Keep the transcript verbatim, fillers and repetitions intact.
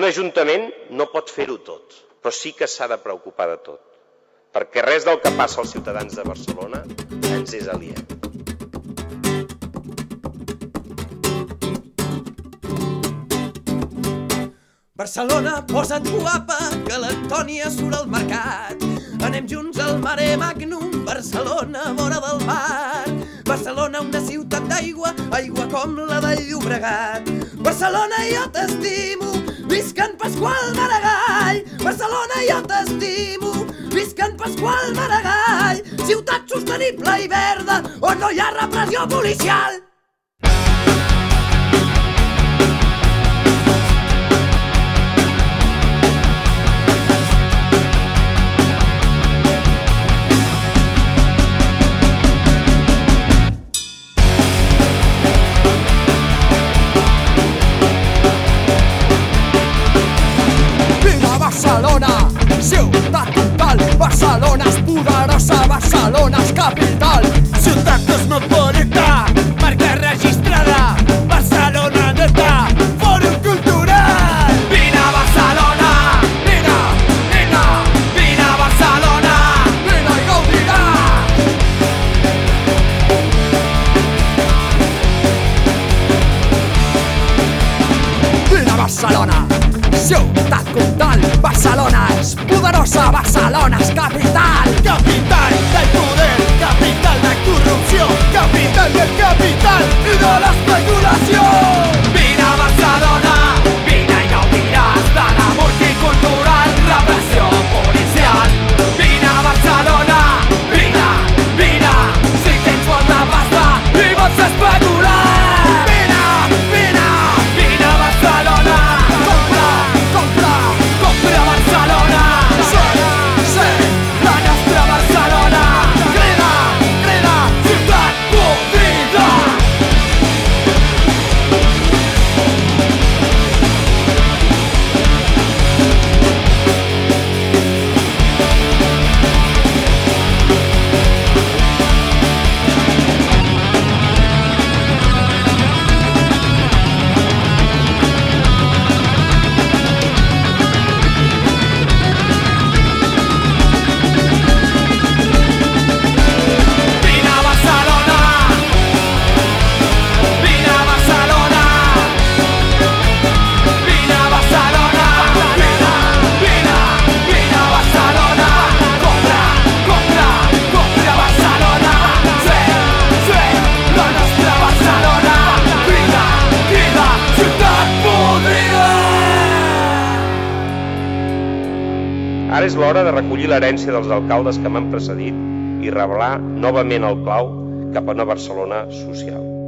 Ajuntament no pot fer-ho tot, però sí que s'ha de preocupar de tot, perquè res del que passa als ciutadans de Barcelona ens és aliè. Barcelona, posa't guapa, que l'Antònia surt al mercat. Anem junts al Mare Magnum, Barcelona, vora del mar. Barcelona, una ciutat d'aigua, aigua com la del Llobregat. Barcelona, jo t'estimo, visca en Pasqual Maragall. Barcelona, jo t'estimo, visca en Pasqual Maragall. Ciutat sostenible i verda, on no hi ha repressió policial. Barcelona, ciutat total, Barcelona és poderosa, Barcelona és capital. Ciutat cosmopolita, marca registrada, Barcelona neta, fòrum cultural. Vine a Barcelona, vine, vine, vine a Barcelona, vine i gaudiràs. Vine a Barcelona, ciutat comtal, Barcelona és poderosa, Barcelona és capital. Capital del poder, capital de corrupció, capital del capital i de l'especulació. Vine a Barcelona, vine i gaudiràs de la multicultural repressió policial. Vine a Barcelona, vine, vine, si tens molta pasta i vols especular. Vine, vine, vine a Barcelona, compra, compra, compra Barcelona. Sí, sí, la nostra Barcelona. Crida, crida, ciutat podrida. Vine a Barcelona, vine a Barcelona, vine a Barcelona, vine, vine, vine a Barcelona. Compra, compra, compra Barcelona. Sí, sí, la nostra Barcelona. Crida, crida, ciutat podrida. Ara és l'hora de recollir l'herència dels alcaldes que m'han precedit i revelar novament el clau cap a una Barcelona social.